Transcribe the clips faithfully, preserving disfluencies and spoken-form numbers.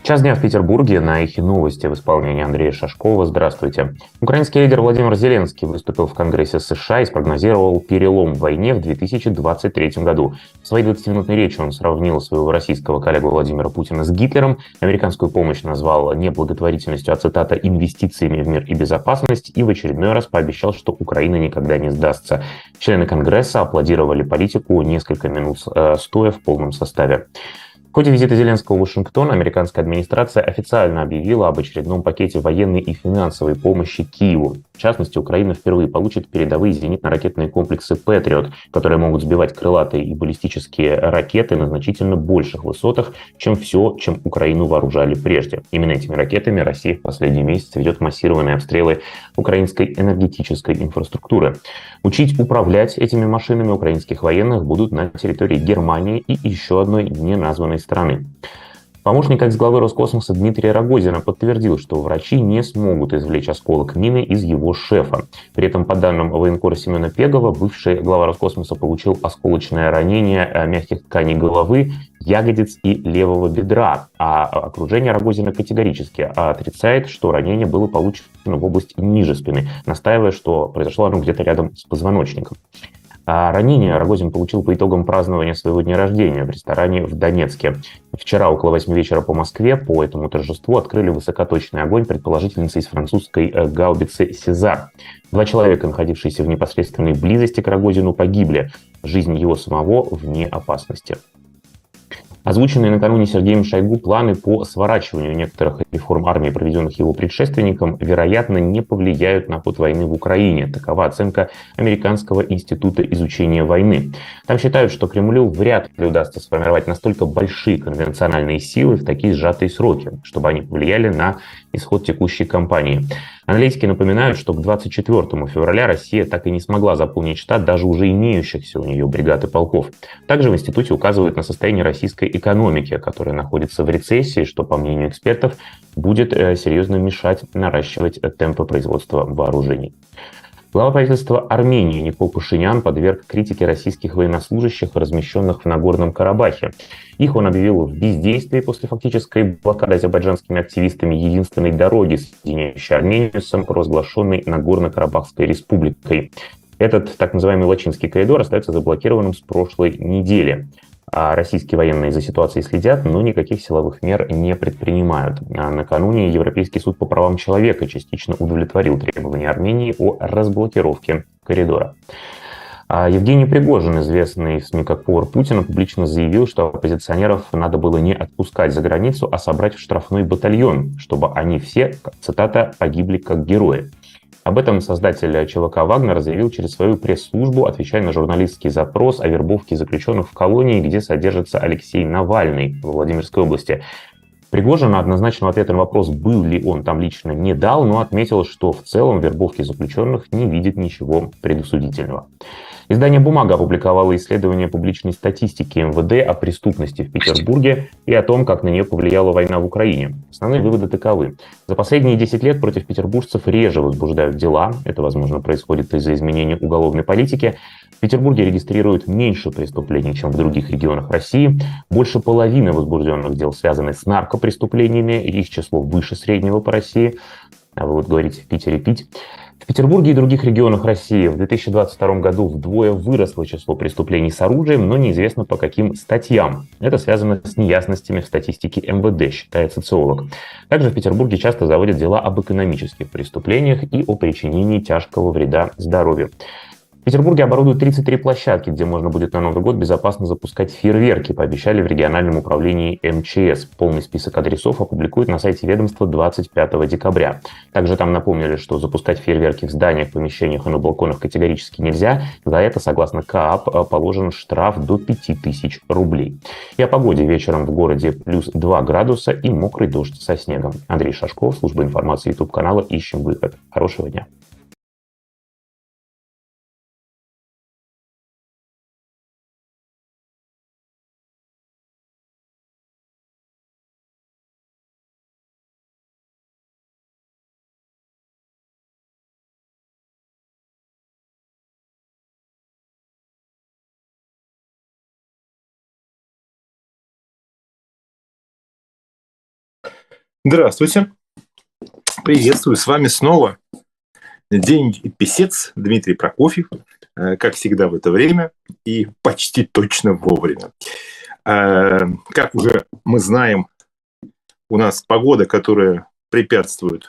Час дня в Петербурге на «Эхе новости» в исполнении Андрея Шашкова. Здравствуйте. Украинский лидер Владимир Зеленский выступил в Конгрессе США и спрогнозировал перелом в войне в две тысячи двадцать третьем году. В своей двадцатиминутной речи он сравнил своего российского коллегу Владимира Путина с Гитлером, американскую помощь назвал не благотворительностью, а, цитата, «инвестициями в мир и безопасность», и в очередной раз пообещал, что Украина никогда не сдастся. Члены Конгресса аплодировали политику несколько минут э, стоя в полном составе. В ходе визита Зеленского в Вашингтон американская администрация официально объявила об очередном пакете военной и финансовой помощи Киеву. В частности, Украина впервые получит передовые зенитно-ракетные комплексы «Патриот», которые могут сбивать крылатые и баллистические ракеты на значительно больших высотах, чем все, чем Украину вооружали прежде. Именно этими ракетами Россия в последние месяцы ведет массированные обстрелы украинской энергетической инфраструктуры. Учить управлять этими машинами украинских военных будут на территории Германии и еще одной неназванной страны. Помощник экс-главы Роскосмоса Дмитрий Рогозин подтвердил, что врачи не смогут извлечь осколок мины из его шефа. При этом, по данным военкора Семена Пегова, бывший глава Роскосмоса получил осколочное ранение мягких тканей головы, ягодиц и левого бедра. А окружение Рогозина категорически отрицает, что ранение было получено в области ниже спины, настаивая, что произошло оно где-то рядом с позвоночником. А ранение Рогозин получил по итогам празднования своего дня рождения в ресторане в Донецке. Вчера около восьми вечера по Москве по этому торжеству открыли высокоточный огонь предположительницы из французской гаубицы «Сезар». Два человека, находившиеся в непосредственной близости к Рогозину, погибли. Жизнь его самого вне опасности. Озвученные накануне Сергеем Шойгу планы по сворачиванию некоторых реформ армии, проведенных его предшественником, вероятно, не повлияют на ход войны в Украине. Такова оценка Американского института изучения войны. Там считают, что Кремлю вряд ли удастся сформировать настолько большие конвенциональные силы в такие сжатые сроки, чтобы они повлияли на исход текущей кампании. Аналитики напоминают, что к двадцать четвёртому февраля Россия так и не смогла заполнить штат даже уже имеющихся у нее бригад и полков. Также в институте указывают на состояние российской экономики, которая находится в рецессии, что, по мнению экспертов, будет серьезно мешать наращивать темпы производства вооружений. Глава правительства Армении Никол Пашинян подверг критике российских военнослужащих, размещенных в Нагорном Карабахе. Их он объявил в бездействии после фактической блокады азербайджанскими активистами единственной дороги, соединяющей Армению с самопровозглашенной Нагорно-Карабахской республикой. Этот так называемый Лачинский коридор остается заблокированным с прошлой недели. А российские военные за ситуацией следят, но никаких силовых мер не предпринимают. А накануне Европейский суд по правам человека частично удовлетворил требования Армении о разблокировке коридора. А Евгений Пригожин, известный в СМИ как повар Путина, публично заявил, что оппозиционеров надо было не отпускать за границу, а собрать в штрафной батальон, чтобы они все, цитата, «погибли как герои». Об этом создатель ЧВК «Вагнер» заявил через свою пресс-службу, отвечая на журналистский запрос о вербовке заключенных в колонии, где содержится Алексей Навальный в Владимирской области. Пригожин однозначного ответа на вопрос, был ли он там лично, не дал, но отметил, что в целом в вербовке заключенных не видит ничего предосудительного. Издание «Бумага» опубликовало исследование публичной статистики эм вэ дэ о преступности в Петербурге и о том, как на нее повлияла война в Украине. Основные выводы таковы. За последние десять лет против петербуржцев реже возбуждают дела. Это, возможно, происходит из-за изменения уголовной политики. В Петербурге регистрируют меньше преступлений, чем в других регионах России. Больше половины возбужденных дел связаны с наркопреступлениями, их число выше среднего по России. А вы вот говорите, в Питере пить. В Петербурге и других регионах России в две тысячи двадцать втором году вдвое выросло число преступлений с оружием, но неизвестно по каким статьям. Это связано с неясностями в статистике эм вэ дэ, считает социолог. Также в Петербурге часто заводят дела об экономических преступлениях и о причинении тяжкого вреда здоровью. В Петербурге оборудуют тридцать три площадки, где можно будет на Новый год безопасно запускать фейерверки, пообещали в региональном управлении эм че эс. Полный список адресов опубликуют на сайте ведомства двадцать пятого декабря. Также там напомнили, что запускать фейерверки в зданиях, помещениях и на балконах категорически нельзя. За это, согласно КААП, положен штраф до пяти тысяч рублей. И о погоде. Вечером в городе плюс два градуса и мокрый дождь со снегом. Андрей Шашков, служба информации ютуб-канала «Ищем выход». Хорошего дня. Здравствуйте. Приветствую. С вами снова День и писец Дмитрий Прокофьев. Как всегда в это время и почти точно вовремя. Как уже мы знаем, у нас погода, которая препятствует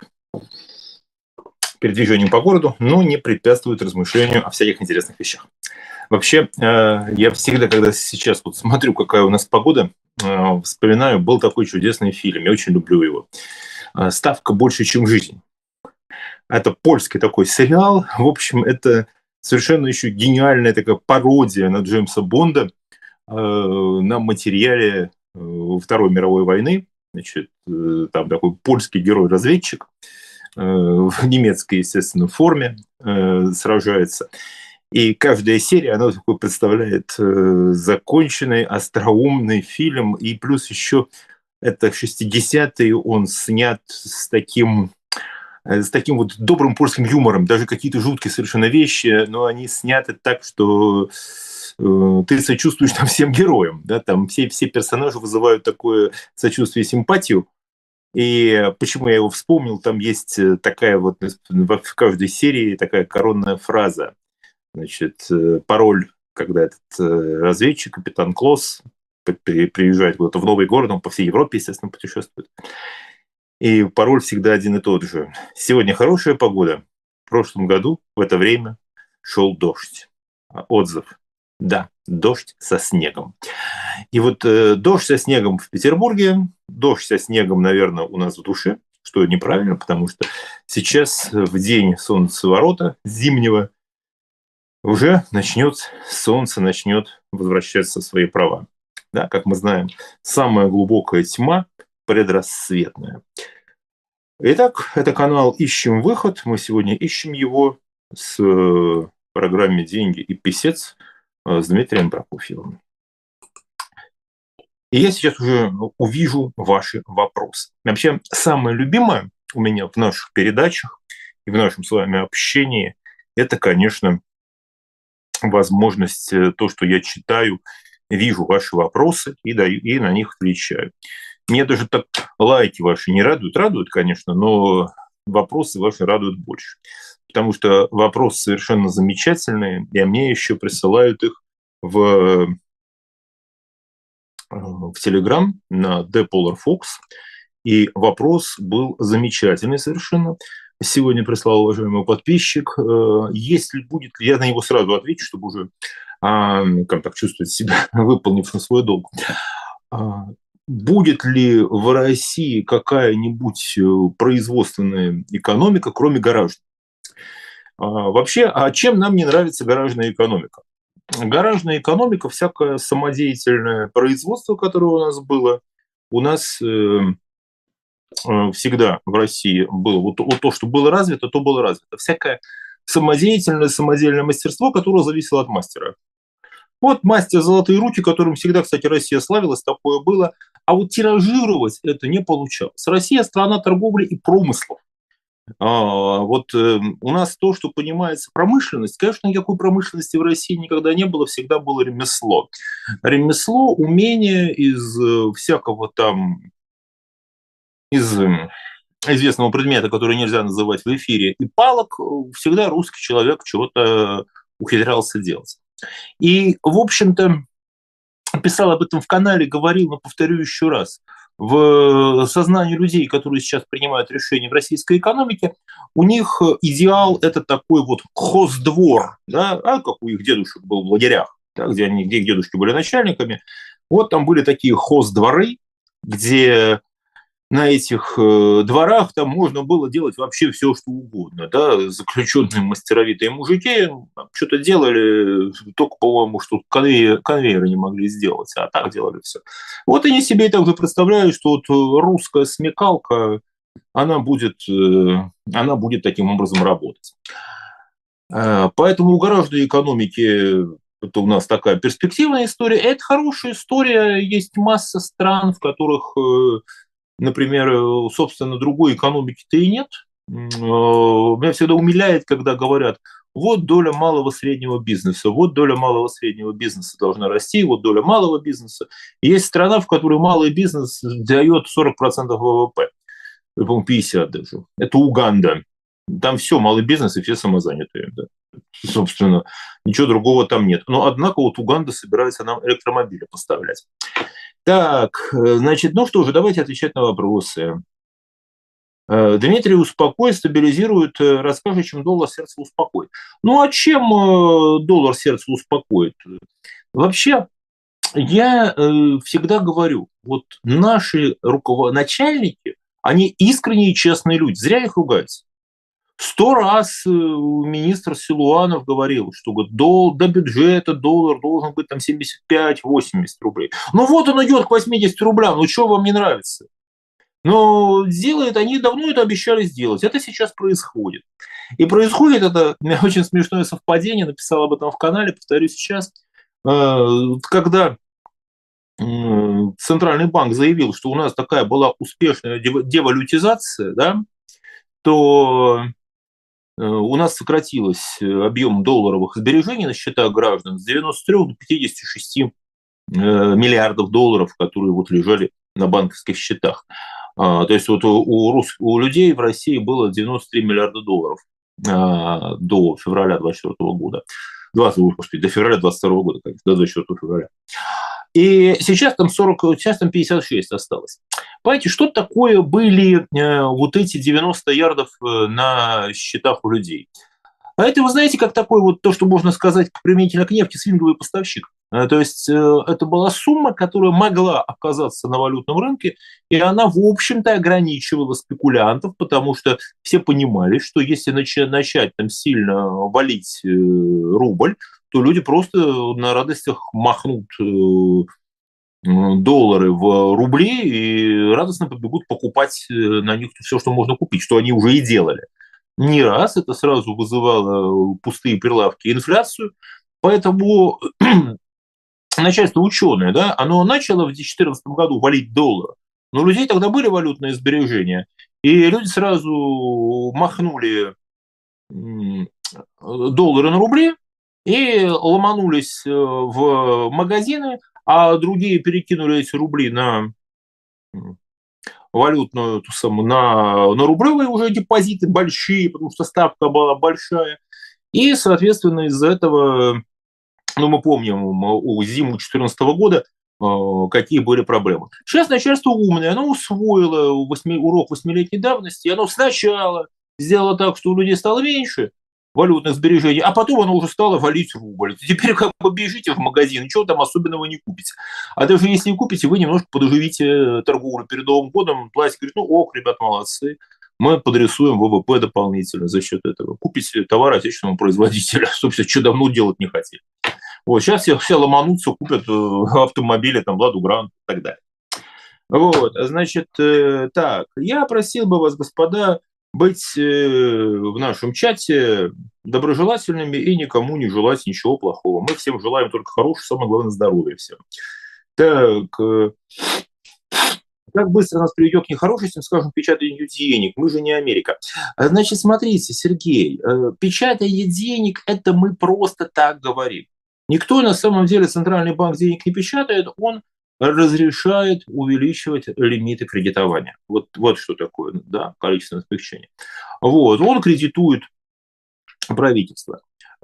передвижению по городу, но не препятствует размышлению о всяких интересных вещах. Вообще, я всегда, когда сейчас вот смотрю, какая у нас погода, вспоминаю, был такой чудесный фильм, я очень люблю его. «Ставка больше, чем жизнь». Это польский такой сериал. В общем, это совершенно еще гениальная такая пародия на Джеймса Бонда, на материале Второй мировой войны. Значит, там такой польский герой-разведчик в немецкой, естественно, форме сражается. И каждая серия, она такой представляет законченный, остроумный фильм. И плюс еще это шестидесятые, он снят с таким, с таким вот добрым польским юмором. Даже какие-то жуткие совершенно вещи, но они сняты так, что ты сочувствуешь там всем героям. Да? Там все, все персонажи вызывают такое сочувствие и симпатию. И почему я его вспомнил, там есть такая вот в каждой серии такая коронная фраза. Значит, пароль, когда этот разведчик, капитан Клосс, приезжает куда-то в новый город, он по всей Европе, естественно, путешествует. И пароль всегда один и тот же. Сегодня хорошая погода. В прошлом году в это время шел дождь. Отзыв. Да, дождь со снегом. И вот э, дождь со снегом в Петербурге, дождь со снегом, наверное, у нас в душе, что неправильно, потому что сейчас в день солнцеворота зимнего уже начнет, солнце начнет возвращаться в свои права. Да, как мы знаем, самая глубокая тьма предрассветная. Итак, это канал «Ищем выход». Мы сегодня ищем его с программе «Деньги и писец» с Дмитрием Прокофьевым. И я сейчас уже увижу ваши вопросы. Вообще, самое любимое у меня в наших передачах и в нашем с вами общении – это, конечно, возможность, то, что я читаю, вижу ваши вопросы и, даю, и на них отвечаю. Мне даже так лайки ваши не радуют. Радуют, конечно, но вопросы ваши радуют больше. Потому что вопросы совершенно замечательные, и мне еще присылают их в, в Telegram на DPolarFox. И вопрос был замечательный совершенно. Сегодня прислал уважаемый подписчик. Если будет ли, я на него сразу отвечу, чтобы уже, как так, чувствовать себя, выполнив свой долг. Будет ли в России какая-нибудь производственная экономика, кроме гаражной? Вообще, а чем нам не нравится гаражная экономика? Гаражная экономика, всякое самодеятельное производство, которое у нас было, у нас всегда в России было. Вот, вот то, что было развито, то было развито. Всякое самодеятельное, самодельное мастерство, которое зависело от мастера. Вот мастер «Золотые руки», которым всегда, кстати, Россия славилась, такое было. А вот тиражировать это не получалось. Россия – страна торговли и промыслов. А, вот э, у нас то, что понимается промышленность, конечно, никакой промышленности в России никогда не было, всегда было ремесло. Ремесло, умение из э, всякого там, из э, известного предмета, который нельзя называть в эфире, и палок, всегда русский человек чего-то ухитрялся делать. И, в общем-то, писал об этом в канале, говорил, но повторю еще раз. В сознании людей, которые сейчас принимают решения в российской экономике, у них идеал – это такой вот хоздвор, да, а как у их дедушек был в лагерях, да, где, они, где их дедушки были начальниками. Вот там были такие хоздворы, где на этих э, дворах там можно было делать вообще все, что угодно. Да? Заключенные мастеровитые мужики что-то делали, только, по-моему, что конвейер, конвейеры не могли сделать, а так делали все. Вот они себе и также представляют, что вот русская смекалка, она будет, э, она будет таким образом работать. Э, поэтому у гаражной экономики это у нас такая перспективная история. Это хорошая история. Есть масса стран, в которых... Э, Например, собственно, другой экономики-то и нет. Меня всегда умиляет, когда говорят, вот доля малого среднего бизнеса, вот доля малого среднего бизнеса должна расти, вот доля малого бизнеса. И есть страна, в которой малый бизнес дает сорок процентов вэ вэ пэ. по-моему, пятьдесят даже. Это Уганда. Там все, малый бизнес и все самозанятые. Да. Собственно, ничего другого там нет. Но, однако, вот Уганда собирается нам электромобили поставлять. Так, значит, ну что же, давайте отвечать на вопросы. Дмитрий успокоит, стабилизирует, расскажет, чем доллар сердце успокоит. Ну а чем доллар сердце успокоит? Вообще, я всегда говорю, вот наши руководители, они искренние и честные люди, зря их ругать. Сто раз министр Силуанов говорил, что до, до бюджета доллар должен быть там семьдесят пять - восемьдесят рублей. Ну вот он идет к восьмидесяти рублям, ну что вам не нравится? Но делают, они давно это обещали сделать. Это сейчас происходит. И происходит это, у меня очень смешное совпадение, написал об этом в канале, повторю сейчас, когда Центральный банк заявил, что у нас такая была успешная девалютизация, да, то у нас сократилось объем долларовых сбережений на счетах граждан с девяноста трёх до пятидесяти шести миллиардов долларов, которые вот лежали на банковских счетах. То есть вот у, рус... у людей в России было девяносто три миллиарда долларов до февраля двадцать четвёртого года. двадцать, господи, до февраля двадцать второго года, конечно, до двадцать четвёртого февраля. И сейчас там сорок, сейчас там пятьдесят шесть осталось. Понимаете, что такое были вот эти девяносто ярдов на счетах у людей? А это, вы знаете, как такой вот то, что можно сказать применительно к нефти, свинговый поставщик. То есть это была сумма, которая могла оказаться на валютном рынке, и она, в общем-то, ограничивала спекулянтов, потому что все понимали, что если начать там сильно валить рубль, то люди просто на радостях махнут доллары в рубли и радостно побегут покупать на них все, что можно купить, что они уже и делали. Не раз это сразу вызывало пустые прилавки и инфляцию, поэтому начальство ученое, да, оно начало в две тысячи четырнадцатом году валить доллар, но у людей тогда были валютные сбережения, и люди сразу махнули доллары на рубли и ломанулись в магазины, а другие перекинули эти рубли на валютную, ту самую, на, на рублевые уже депозиты большие, потому что ставка была большая. И, соответственно, из-за этого, ну, мы помним у зиму две тысячи четырнадцатого года, какие были проблемы. Сейчас начальство умное, оно усвоило восьми, урок восьмилетней давности, и оно сначала сделало так, что у людей стало меньше валютных сбережений, а потом оно уже стало валить рубль. Теперь как бы бежите в магазин, ничего там особенного не купите. А даже если и купите, вы немножко подоживите торговлю перед Новым годом, власть говорит, ну ок, ребят, молодцы, мы подрисуем ВВП дополнительно за счет этого. Купите товар отечественного производителя, собственно, что давно делать не хотели. Вот, сейчас все, все ломанутся, купят автомобили, там, Ладу Грант и так далее. Вот, значит, так, я просил бы вас, господа, быть в нашем чате доброжелательными и никому не желать ничего плохого. Мы всем желаем только хорошего, самое главное, здоровья всем. Так, как быстро нас приведет к нехорошестям, скажем, печатанию денег? Мы же не Америка. Значит, смотрите, Сергей, печатание денег – это мы просто так говорим. Никто на самом деле Центральный банк денег не печатает, он разрешает увеличивать лимиты кредитования. Вот, вот что такое, да, количественное смягчение. Вот, он кредитует правительство.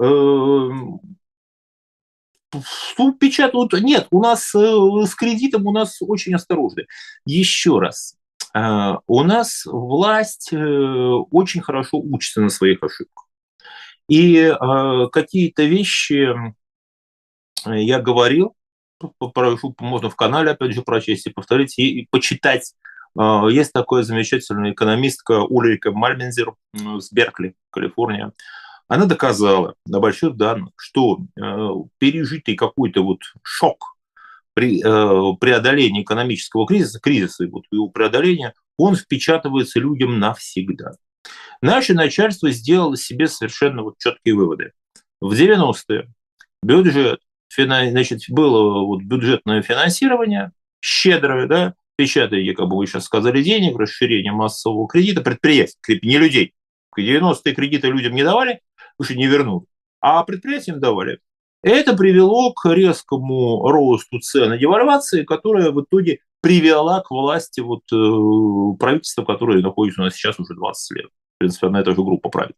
Печатают, нет, у нас с кредитом у нас очень осторожны. Еще раз, у нас власть очень хорошо учится на своих ошибках. И какие-то вещи я говорил, прошу, можно в канале, опять же, прочесть и повторить, и почитать. Есть такая замечательная экономистка Ульрика Мальмензер с Беркли, Калифорния. Она доказала на больших данных, что пережитый какой-то вот шок при преодолении экономического кризиса, кризиса вот его преодоления, он впечатывается людям навсегда. Наше начальство сделало себе совершенно вот четкие выводы. В девяностые бюджет, значит, было вот бюджетное финансирование, щедрое, да, печатание, как бы вы сейчас сказали, денег, расширение массового кредита, предприятий, не людей. В девяностые кредиты людям не давали, потому что не вернули, а предприятиям давали. Это привело к резкому росту цен и девальвации, которая в итоге привела к власти вот, э, правительство, которое находится у нас сейчас уже двадцать лет. В принципе, одна и та же группа правит.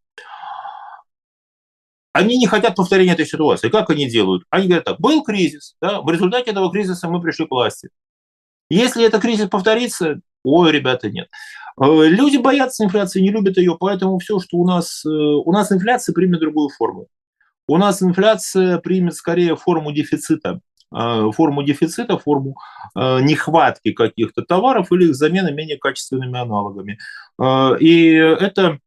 Они не хотят повторения этой ситуации. Как они делают? Они говорят так, был кризис, да, в результате этого кризиса мы пришли к власти. Если этот кризис повторится, ой, ребята, нет. Люди боятся инфляции, не любят ее, поэтому все, что у нас... У нас инфляция примет другую форму. У нас инфляция примет скорее форму дефицита. Форму дефицита, форму нехватки каких-то товаров или их замены менее качественными аналогами. И это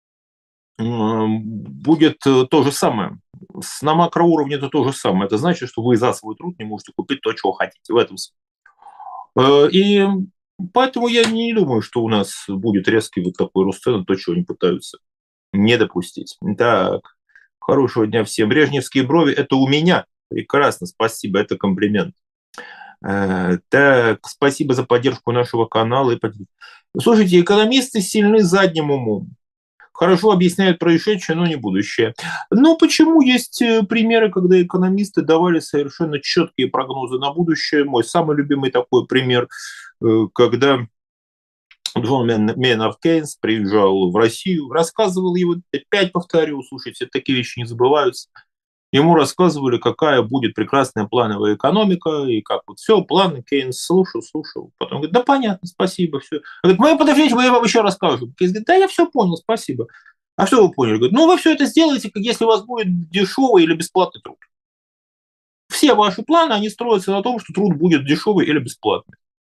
будет то же самое. На макроуровне это то же самое. Это значит, что вы за свой труд не можете купить то, чего хотите. В этом смысле. И поэтому я не думаю, что у нас будет резкий вот такой рост цен, то, чего они пытаются не допустить. Так, хорошего дня всем. Брежневские брови – это у меня. Прекрасно, спасибо, это комплимент. Так, спасибо за поддержку нашего канала. Слушайте, экономисты сильны задним умом. Хорошо объясняют происшедшее, но не будущее. Но почему есть примеры, когда экономисты давали совершенно четкие прогнозы на будущее? Мой самый любимый такой пример, когда Джон Мейнард Кейнс приезжал в Россию, рассказывал его, опять повторю, слушайте, такие вещи не забываются. Ему рассказывали, какая будет прекрасная плановая экономика, и как вот все, планы Кейнс слушал, слушал. Потом говорит, да понятно, спасибо, все. Говорит, мы подождите, мы вам еще расскажем. Кейнс говорит, да я все понял, спасибо. А что вы поняли? Говорит, ну вы все это сделаете, если у вас будет дешевый или бесплатный труд. Все ваши планы, они строятся на том, что труд будет дешевый или бесплатный.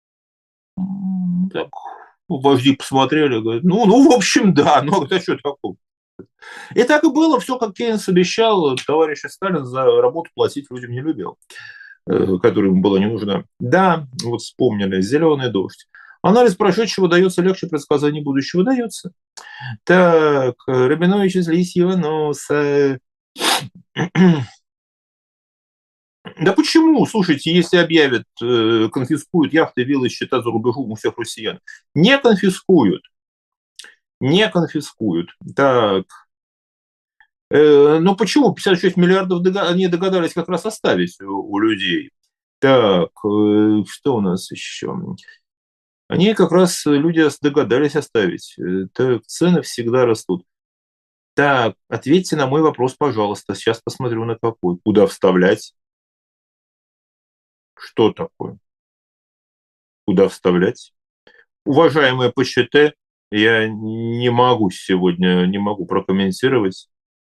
Так, вожди посмотрели, говорят, ну, ну, в общем, да, ну, это что такое? И так и было, все, как Кейнс обещал, товарищ Сталин за работу платить людям не любил, которая ему была не нужна. Да, вот вспомнили, зеленый дождь. Анализ прошедшего дается легче, предсказание будущего дается. Так, Рабинович из Лисьего носа. Да почему? Слушайте, если объявят, конфискуют яхты, виллы, счета за рубежом у всех россиян. Не конфискуют. Не конфискуют. Так. Ну почему? пятьдесят шесть миллиардов они догадались как раз оставить у людей. Так, что у нас еще? Они как раз, люди догадались оставить. Так, цены всегда растут. Так, ответьте на мой вопрос, пожалуйста. Сейчас посмотрю на какой. Куда вставлять? Что такое? Куда вставлять? Уважаемые ПЧТ, я не могу сегодня, не могу прокомментировать.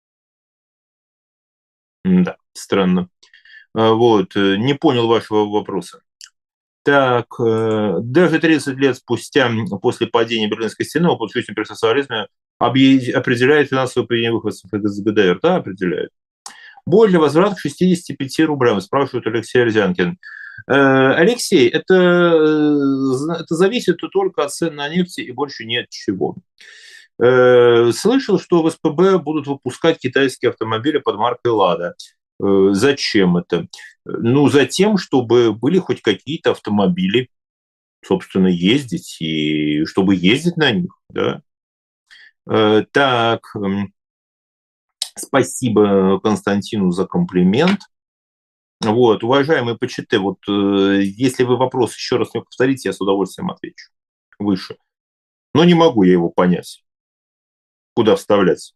Да, странно. Вот, не понял вашего вопроса. Так, даже тридцать лет спустя, после падения Берлинской стены, опыт жизни при социализме определяет финансовое поведение выходцев из ГДР. Да, определяет. Более возврат к шестидесяти пяти рублям, спрашивает Алексей Арзянкин. Алексей, это, это зависит только от цен на нефть и больше ни от чего. Слышал, что в СПБ будут выпускать китайские автомобили под маркой «Лада». Зачем это? Ну, за тем, чтобы были хоть какие-то автомобили, собственно, ездить, и чтобы ездить на них. Да? Так, спасибо Константину за комплимент. Вот, уважаемые ПЧТ, вот если вы вопрос еще раз мне повторите, я с удовольствием отвечу выше. Но не могу я его понять. Куда вставлять?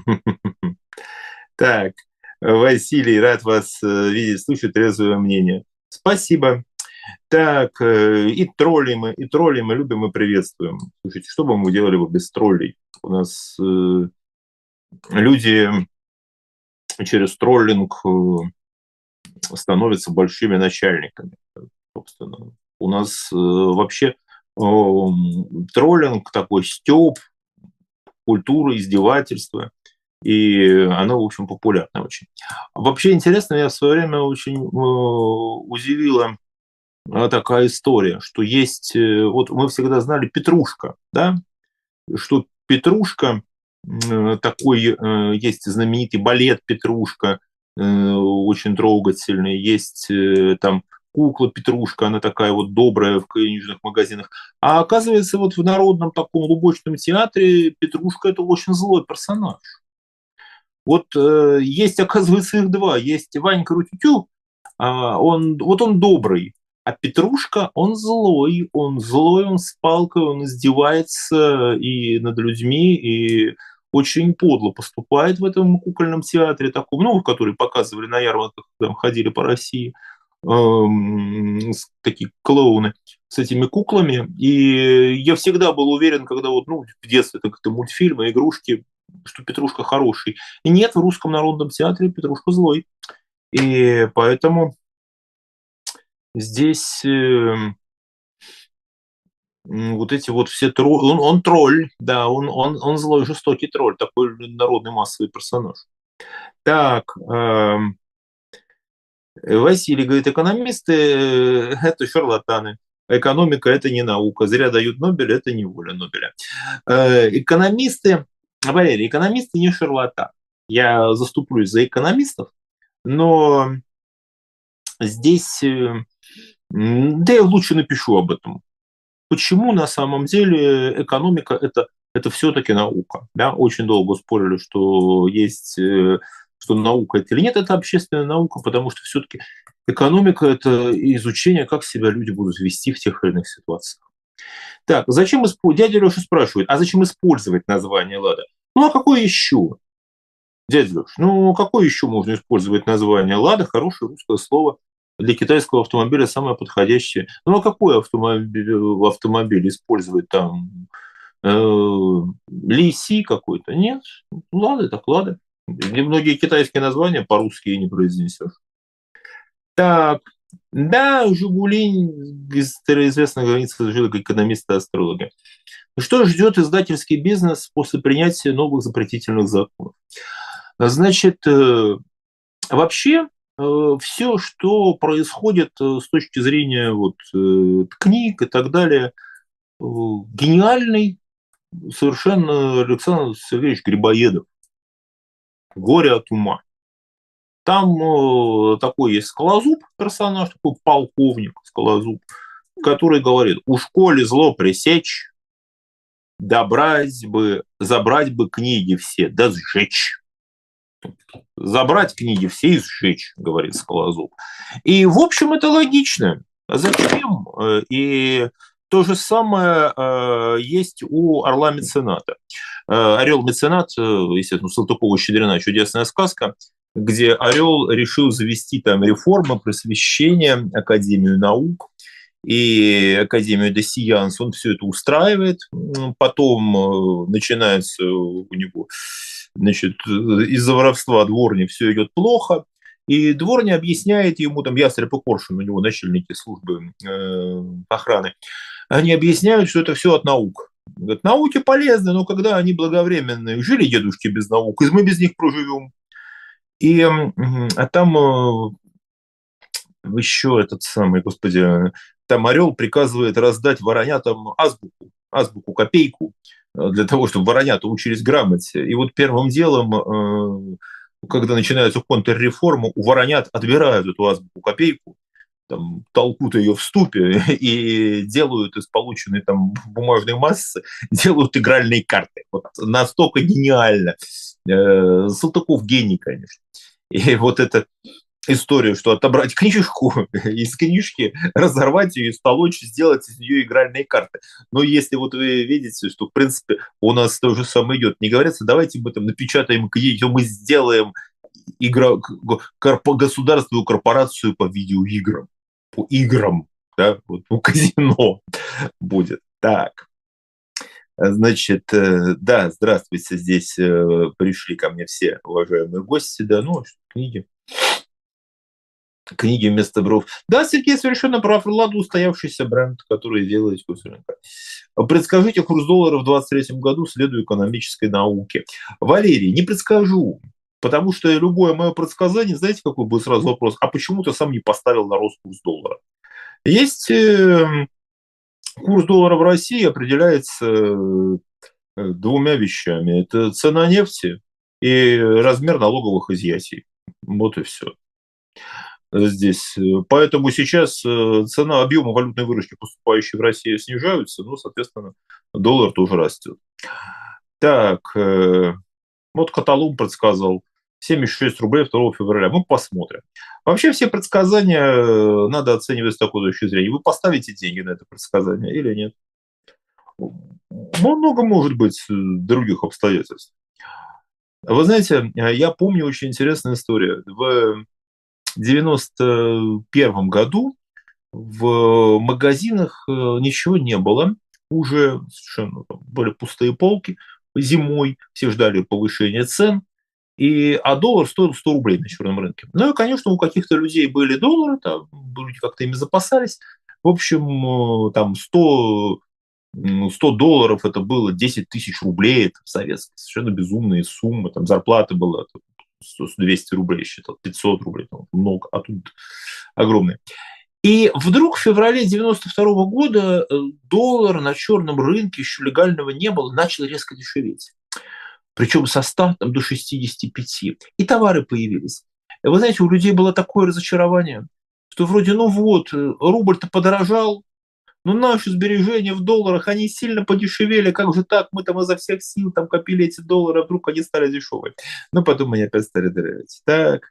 Так, Василий, рад вас видеть, слушать трезвое мнение. Спасибо. Так, и тролли мы, и тролли мы любим и приветствуем. Слушайте, что бы мы делали бы без троллей? У нас э, люди через троллинг э, становятся большими начальниками. Собственно, у нас э, вообще э, троллинг такой стёб, культура издевательства. И оно, в общем, популярно очень. Вообще интересно, меня в свое время очень э, удивила такая история, что есть, э, вот мы всегда знали Петрушка, да, что Петрушка, э, такой, э, есть знаменитый балет Петрушка, э, очень трогательный, есть э, там кукла Петрушка, она такая вот добрая в книжных магазинах. А оказывается, вот в народном таком лубочном театре Петрушка – это очень злой персонаж. Вот э, есть, оказывается, их два. Есть Ванька Рутютю, э, он, вот он добрый, А Петрушка, он злой, он злой, он с палкой, он издевается и над людьми, и очень подло поступает в этом кукольном театре, таком, ну, который показывали на ярмарках, там ходили по России, эм, такие клоуны с этими куклами. И я всегда был уверен, когда вот, ну, в детстве как-то мультфильмы, игрушки, что Петрушка хороший. И нет, в Русском народном театре Петрушка злой. И поэтому здесь э, вот эти вот все тролли, он, он тролль, да, он, он, он злой, жестокий тролль, такой народный массовый персонаж. Так, э, Василий говорит, экономисты э, – это шарлатаны. Экономика – это не наука. Зря дают Нобель – это не воля Нобеля. Э, экономисты, Валерий, экономисты не шарлатаны. Я заступлюсь за экономистов, но здесь, э, да я лучше напишу об этом. Почему на самом деле экономика это, это все-таки наука? Да? Очень долго спорили, что есть, э, что наука это или нет, это общественная наука, потому что все-таки экономика это изучение, как себя люди будут вести в тех или иных ситуациях. Так, зачем использовать? Дядя Леша спрашивает, а зачем использовать название Лада? Ну а какое еще? Дядя Леша, ну какое еще можно использовать название Лада? Хорошее русское слово. Для китайского автомобиля самое подходящее. Ну а какой автомобиль, автомобиль использовать там? Э, Ли какой-то? Нет. Лада так Лада. И многие китайские названия по-русски и не произнесешь. Так, да, Жигули, известно, граница жили как экономисты-астрологи. Что ждет издательский бизнес после принятия новых запретительных законов? Значит, э, вообще все, что происходит с точки зрения вот, книг и так далее, гениальный совершенно Александр Сергеевич Грибоедов. «Горе от ума». Там такой есть Скалозуб, персонаж, такой полковник Скалозуб, который говорит, у школе зло пресечь, добрать бы, забрать бы книги все, да сжечь. Забрать книги все и сжечь, говорит Скалозуб. И, в общем, это логично. А зачем? И то же самое есть у орла-мецената. Орел-меценат, естественно, Салтыкова-Щедрина, чудесная сказка, где орел решил завести там реформы, просвещение, Академию наук и Академию де Сиянс. Он все это устраивает. Потом начинается у него, значит, из-за воровства дворни все идет плохо. И дворни объясняет ему, там Ястреб и Коршун, у него начальники службы э, охраны, они объясняют, что это все от наук. Говорят, науки полезны, но когда они благовременные, жили дедушки без наук, и мы без них проживем. И а там э, еще этот самый, господи, там орел приказывает раздать воронятам азбуку, азбуку, копейку, для того, чтобы воронята учились грамоте. И вот первым делом, когда начинаются контрреформы, у воронят отбирают эту азбуку, копейку, там, толкут ее в ступе и делают из полученной там бумажной массы, делают игральные карты. Вот настолько гениально. Салтыков гений, конечно. И вот эта история, что отобрать книжку из книжки, разорвать ее, столочь, сделать из нее игральные карты. Но если вот вы видите, что, в принципе, у нас то же самое идет, не говорится, давайте мы там напечатаем книгу, мы сделаем игра, государственную корпорацию по видеоиграм, по играм, да, вот, ну, казино будет. Так. Значит, да, здравствуйте, здесь пришли ко мне все уважаемые гости, да, ну, книги. Книги вместо бров. Да, Сергей совершенно прав. Лада устоявшийся бренд, который делает курс рынка. Предскажите курс доллара в двадцать третьем году, следуя экономической науке. Валерий, не предскажу, потому что любое мое предсказание, знаете, какой будет сразу вопрос, а почему ты сам не поставил на рост курс доллара? Есть курс доллара в России определяется двумя вещами. Это цена нефти и размер налоговых изъятий. Вот и все. Здесь. Поэтому сейчас цена, объема валютной выручки, поступающей в Россию, снижаются, но, соответственно, доллар тоже растет. Так, вот Каталум предсказал семьдесят шесть рублей второго февраля. Мы посмотрим. Вообще все предсказания надо оценивать с такой точки зрения. Вы поставите деньги на это предсказание или нет? Много может быть других обстоятельств. Вы знаете, я помню очень интересную историю. В девяносто первом году в магазинах ничего не было. Уже совершенно там были пустые полки. Зимой все ждали повышения цен. И, а доллар стоил сто рублей на черном рынке. Ну и, конечно, у каких-то людей были доллары, там, люди как-то ими запасались. В общем, там сто, сто долларов это было десять тысяч рублей, это советские, совершенно безумные суммы. Там зарплата была двести рублей, считал, пятьсот рублей, там, много, а тут огромные. И вдруг в феврале девяносто второго года доллар на черном рынке, еще легального не было, начал резко дешеветь. Причем со ста там, до шестидесяти пяти. И товары появились. И вы знаете, у людей было такое разочарование, что вроде, ну вот, рубль-то подорожал, но наши сбережения в долларах, они сильно подешевели, как же так, мы там изо всех сил там копили эти доллары, а вдруг они стали дешевые. Но потом они опять стали дорогать. Так.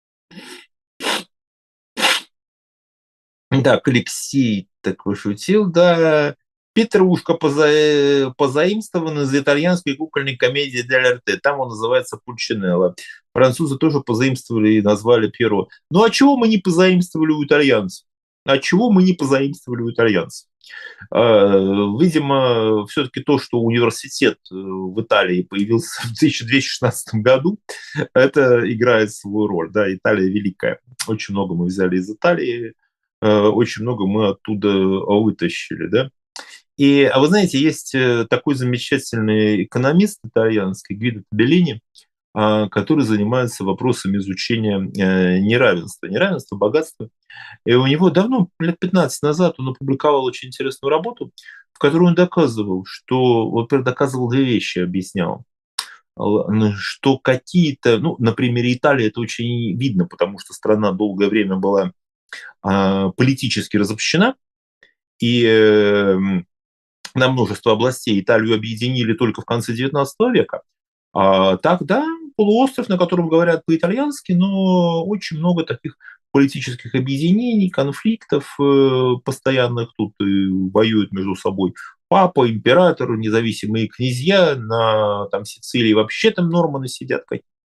Так, Алексей так пошутил, да. Петрушка поза... позаимствован из итальянской кукольной комедии Дель Арте. Там он называется Пульчинелло. Французы тоже позаимствовали и назвали Перо. Ну а чего мы не позаимствовали у итальянцев? А чего мы не позаимствовали у итальянцев? Видимо, все-таки то, что университет в Италии появился в тысяча двести шестнадцатом году, это играет свою роль. Да, Италия великая. Очень много мы взяли из Италии, очень много мы оттуда вытащили. Да? И, а вы знаете, есть такой замечательный экономист итальянский Гвидо Табеллини, который занимается вопросами изучения неравенства, неравенства, богатства. И у него давно, лет пятнадцать назад, он опубликовал очень интересную работу, в которой он доказывал, что, вот доказывал две вещи, объяснял, что какие-то, ну, на примере Италии это очень видно, потому что страна долгое время была политически разобщена, и на множество областей Италию объединили только в конце девятнадцатого века. А тогда полуостров, на котором говорят по-итальянски, но очень много таких политических объединений, конфликтов постоянных. Тут и воюют между собой папа, император, независимые князья. На там, Сицилии вообще там норманы сидят.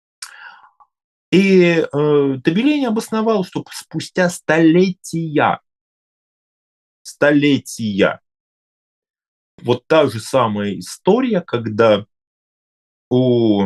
И э, Табеллини обосновал, что спустя столетия, столетия, вот та же самая история, когда у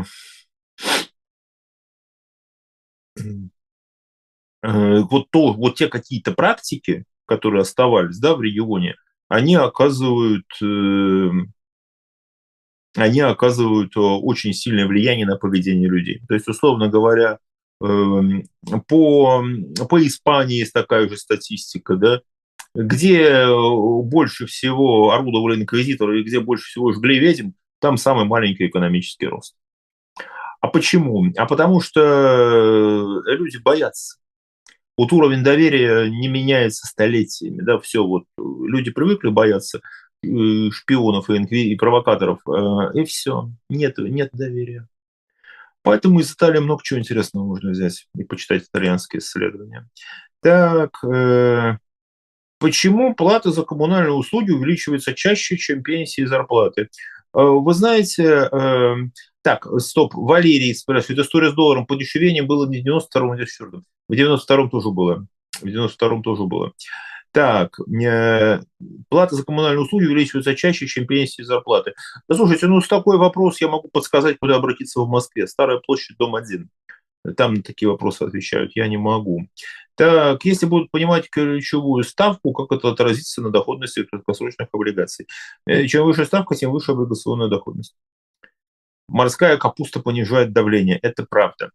вот, то, вот те какие-то практики, которые оставались, да, в регионе, они оказывают, э, они оказывают очень сильное влияние на поведение людей. То есть, условно говоря, э, по, по Испании есть такая же статистика, да, где больше всего орудовали инквизиторы и где больше всего жгли ведьм, там самый маленький экономический рост. А почему? А потому что люди боятся. Вот уровень доверия не меняется столетиями. Да, все, вот люди привыкли бояться шпионов и, инкви... и провокаторов, и все, нет, нет доверия. Поэтому из Италии много чего интересного можно взять и почитать итальянские исследования. Так, э... почему плата за коммунальные услуги увеличивается чаще, чем пенсии и зарплаты? Вы знаете, э... так, стоп, Валерий спрашивает, история с долларом подешевение было не в девяносто втором, а в девяносто четвёртом. В девяносто втором тоже было. В девяносто втором тоже было. Так, э, плата за коммунальные услуги увеличивается чаще, чем пенсии и зарплаты. Да, слушайте, ну с такой вопрос я могу подсказать, куда обратиться в Москве. Старая площадь, дом один. Там на такие вопросы отвечают. Я не могу. Так, если будут понимать ключевую ставку, как это отразится на доходности краткосрочных облигаций? Чем выше ставка, тем выше облигационная доходность. Морская капуста понижает давление. Это правда.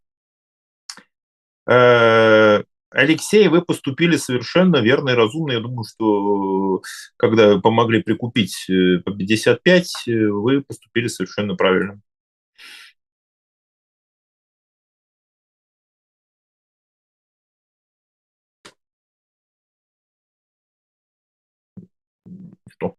Алексей, вы поступили совершенно верно и разумно. Я думаю, что когда помогли прикупить по пятьдесят пять, вы поступили совершенно правильно. Что?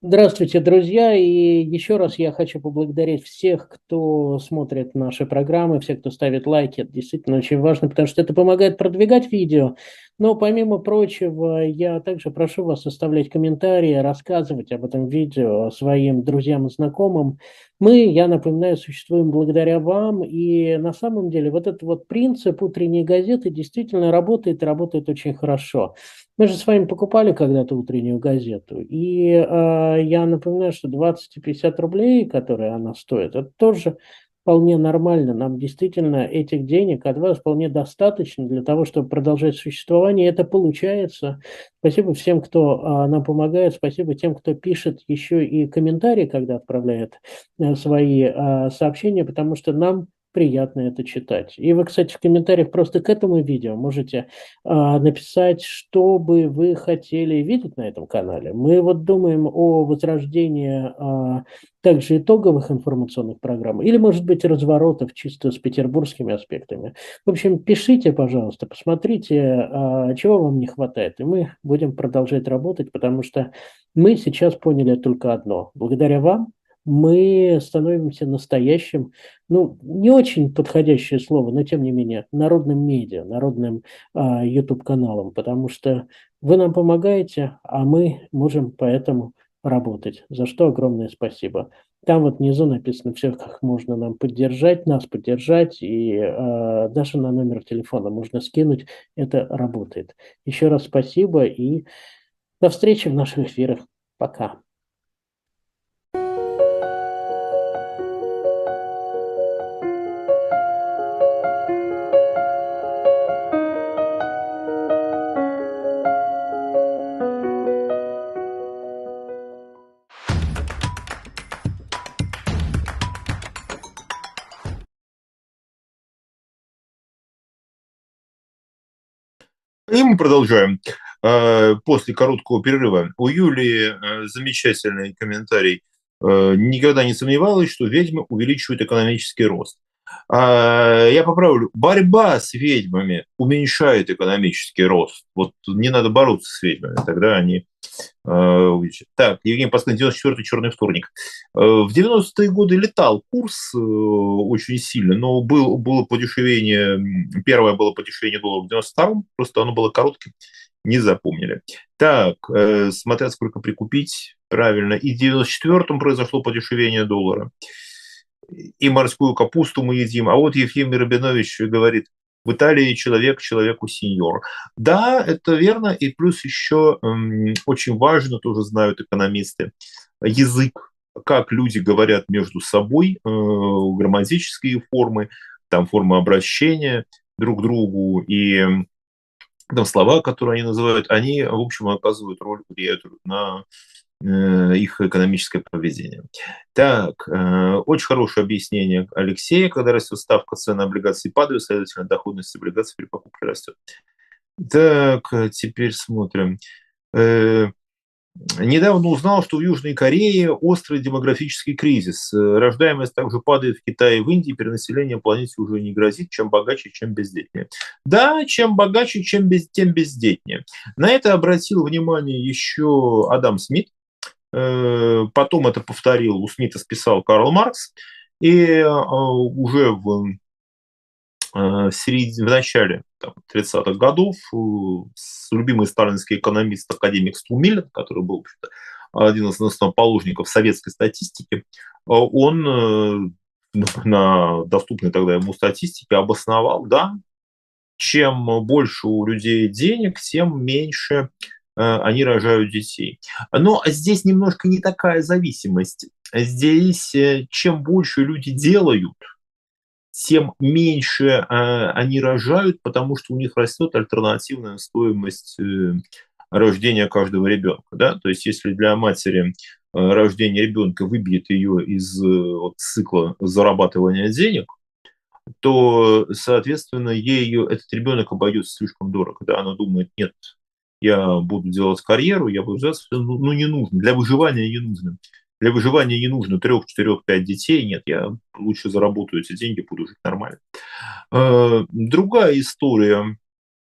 Здравствуйте, друзья! И еще раз я хочу поблагодарить всех, кто смотрит наши программы, всех, кто ставит лайки. Это действительно очень важно, потому что это помогает продвигать видео. Но помимо прочего, я также прошу вас оставлять комментарии, рассказывать об этом видео своим друзьям и знакомым. Мы, я напоминаю, существуем благодаря вам. И на самом деле вот этот вот принцип утренней газеты действительно работает и работает очень хорошо. Мы же с вами покупали когда-то утреннюю газету, и э, я напоминаю, что двадцать и пятьдесят рублей, которые она стоит, это тоже вполне нормально. Нам действительно этих денег от вас вполне достаточно для того, чтобы продолжать существование. И это получается. Спасибо всем, кто э, нам помогает, спасибо тем, кто пишет еще и комментарии, когда отправляет э, свои э, сообщения, потому что нам приятно это читать. И вы, кстати, в комментариях просто к этому видео можете а, написать, что бы вы хотели видеть на этом канале. Мы вот думаем о возрождении а, также итоговых информационных программ или, может быть, разворотов чисто с петербургскими аспектами. В общем, пишите, пожалуйста, посмотрите, а, чего вам не хватает, и мы будем продолжать работать, потому что мы сейчас поняли только одно. Благодаря вам мы становимся настоящим, ну, не очень подходящее слово, но тем не менее, народным медиа, народным а, YouTube-каналом, потому что вы нам помогаете, а мы можем поэтому работать, за что огромное спасибо. Там вот внизу написано все, как можно нам поддержать, нас поддержать, и э, даже на номер телефона можно скинуть, это работает. Еще раз спасибо и до встречи в наших эфирах. Пока. И мы продолжаем. Э, После короткого перерыва у Юлии э, замечательный комментарий. Э, Никогда не сомневалась, что ведьмы увеличивают экономический рост. А, Я поправлю. Борьба с ведьмами уменьшает экономический рост. Вот не надо бороться с ведьмами, тогда они э, увеличат. Так, Евгений Паскаль, девяносто четвёртый черный вторник. Э, В девяностые годы летал курс э, очень сильно, но был, было подешевение, м, первое было подешевение доллара в девяносто втором, просто оно было коротким, не запомнили. Так, э, смотря сколько прикупить, правильно, и в девяносто четвёртом произошло подешевение доллара. И морскую капусту мы едим. А вот Ефимий Рабинович говорит, в Италии человек человеку сеньор. Да, это верно. И плюс еще м, очень важно, тоже знают экономисты, язык, как люди говорят между собой, э, грамматические формы, там формы обращения друг к другу и там слова, которые они называют, они, в общем, оказывают роль, влияют на э, их экономическое поведение. Так, э, очень хорошее объяснение Алексея, когда растет ставка, цены облигаций падают, следовательно, доходность облигаций при покупке растет. Так, э, теперь смотрим. Э, Недавно узнал, что в Южной Корее острый демографический кризис. Э, Рождаемость также падает в Китае и в Индии. Перенаселение планете уже не грозит. Чем богаче, чем бездетнее. Да, чем богаче, чем без, тем бездетнее. На это обратил внимание еще Адам Смит. Э, Потом это повторил, у Смита списал Карл Маркс. И э, уже в в, середине, в начале там, тридцатых годов э, любимый сталинский экономист, академик Стумилин, который был один из основоположников советской статистики, он э, на доступной тогда ему статистике обосновал, да, чем больше у людей денег, тем меньше э, они рожают детей. Но здесь немножко не такая зависимость. Здесь э, чем больше люди делают, тем меньше э, они рожают, потому что у них растет альтернативная стоимость э, рождения каждого ребенка. Да? То есть если для матери э, рождение ребенка выбьет ее из э, вот, цикла зарабатывания денег, то, соответственно, ей этот ребенок обойдется слишком дорого. Да? Она думает, нет, я буду делать карьеру, я буду делать, ну, ну не нужно, для выживания не нужно. Для выживания не нужно трех, четырех, пять детей. Нет, я лучше заработаю эти деньги, буду жить нормально. Другая история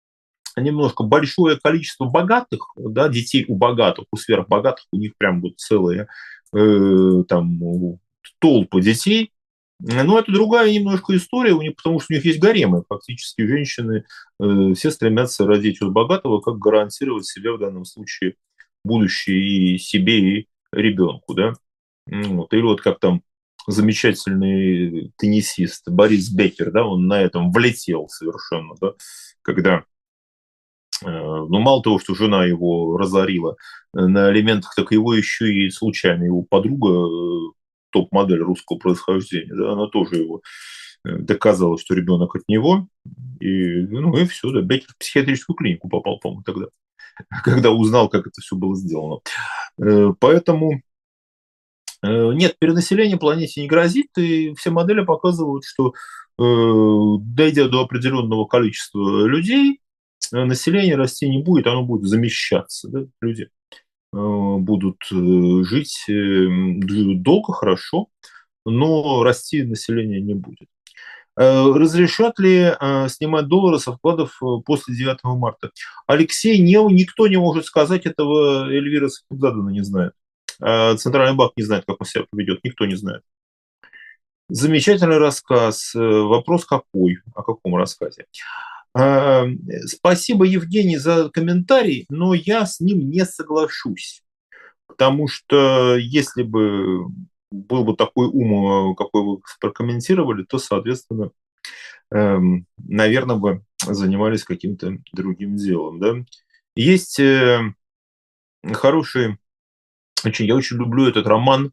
немножко большое количество богатых, да, детей у богатых, у сверхбогатых, у них прям вот целые э, там толпы детей. Но это другая немножко история, у них, потому что у них есть гаремы. Фактически женщины э, все стремятся родить от богатого, как гарантировать себе в данном случае будущее и себе, и ребенку. Да? Вот. Или вот как там замечательный теннисист Борис Беккер, да, он на этом влетел совершенно, да, когда ну, мало того, что жена его разорила на алиментах, так его еще и случайно его подруга, топ-модель русского происхождения, да, она тоже его доказала, что ребенок от него. И, ну и все, да, Беккер в психиатрическую клинику попал, по-моему, тогда, когда узнал, как это все было сделано. Поэтому нет, перенаселение планете не грозит, и все модели показывают, что дойдя до определенного количества людей, население расти не будет, оно будет замещаться. Да? Люди будут жить долго, хорошо, но расти население не будет. Разрешат ли снимать доллары со вкладов после девятого марта? Алексей, не, никто не может сказать этого, Эльвира Сахибзадовна не знает. Центральный банк не знает, как он себя поведет, никто не знает. Замечательный рассказ. Вопрос какой? О каком рассказе? Спасибо, Евгений, за комментарий, но я с ним не соглашусь. Потому что если бы был бы такой ум, какой вы прокомментировали, то, соответственно, наверное, бы занимались каким-то другим делом. Да? Есть хороший, очень, я очень люблю этот роман,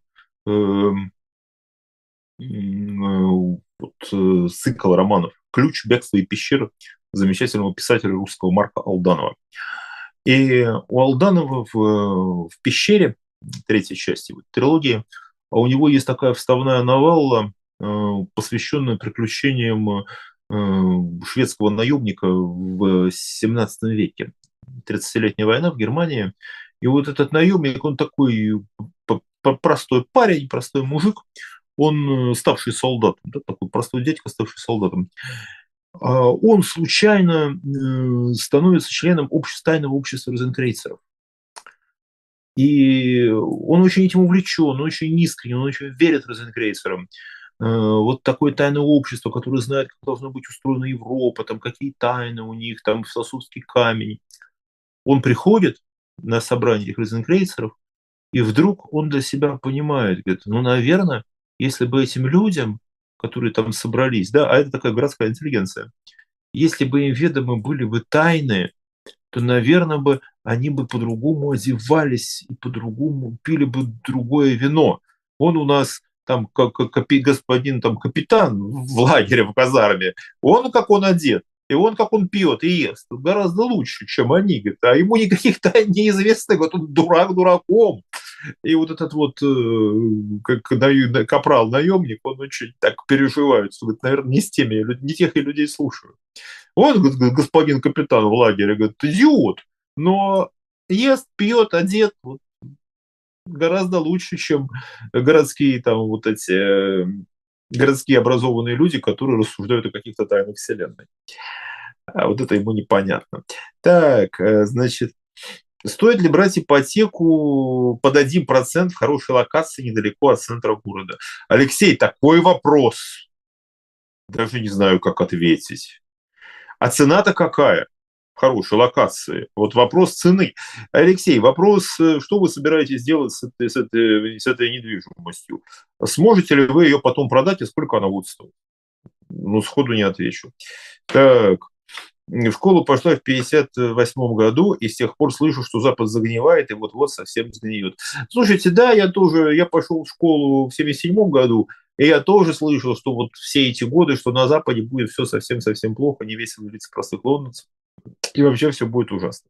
вот, цикл романов «Ключ, бегство и пещера» замечательного писателя русского Марка Алданова. И у Алданова в, в «Пещере», третьей части вот, трилогии, у него есть такая вставная новелла, посвященная приключениям шведского наемника в семнадцатом веке. тридцатилетняя война в Германии. И вот этот наемник, он такой простой парень, простой мужик, он ставший солдатом, да, такой простой дядька, ставший солдатом. Он случайно становится членом общества, тайного общества розенкрейцеров. И он очень этим увлечен, он очень искренне, он очень верит розенкрейцерам. Вот такое тайное общество, которое знает, как должна быть устроена Европа, там какие тайны у них, там философский камень. Он приходит на собрание этих розенкрейцеров, и вдруг он для себя понимает, говорит, ну, наверное, если бы этим людям, которые там собрались, да, а это такая городская интеллигенция, если бы им ведомы были бы тайны, то, наверное, бы они бы по-другому одевались и по-другому пили бы другое вино. Он у нас там как, как господин там, капитан в лагере, в казарме, он как он одет, и он как он пьет и ест, гораздо лучше, чем они. Говорит, а ему никаких тайн не известно, говорит, он дурак дураком. И вот этот вот как капрал наемник, он очень так переживает, что, говорит, наверное, не с теми, не тех и людей слушают. Он, господин капитан в лагере, говорит, идиот, но ест, пьет, одет вот, гораздо лучше, чем городские там вот эти городские образованные люди, которые рассуждают о каких-то тайнах вселенной. А вот это ему непонятно. Так, значит, стоит ли брать ипотеку под один процент в хорошей локации недалеко от центра города? Алексей, такой вопрос. Даже не знаю, как ответить. А цена-то какая? В хорошей локации. Вот вопрос цены. Алексей, вопрос, что вы собираетесь делать с этой, с этой, с этой недвижимостью? Сможете ли вы ее потом продать и сколько она будет стоить? Ну, сходу не отвечу. Так. В школу пошла в пятьдесят восьмом году, и с тех пор слышу, что Запад загнивает, и вот-вот совсем сгниет. Слушайте, да, я тоже, я пошел в школу в семьдесят седьмом году, и я тоже слышал, что вот все эти годы, что на Западе будет все совсем-совсем плохо, не весело лица простых лондонцев, и вообще все будет ужасно.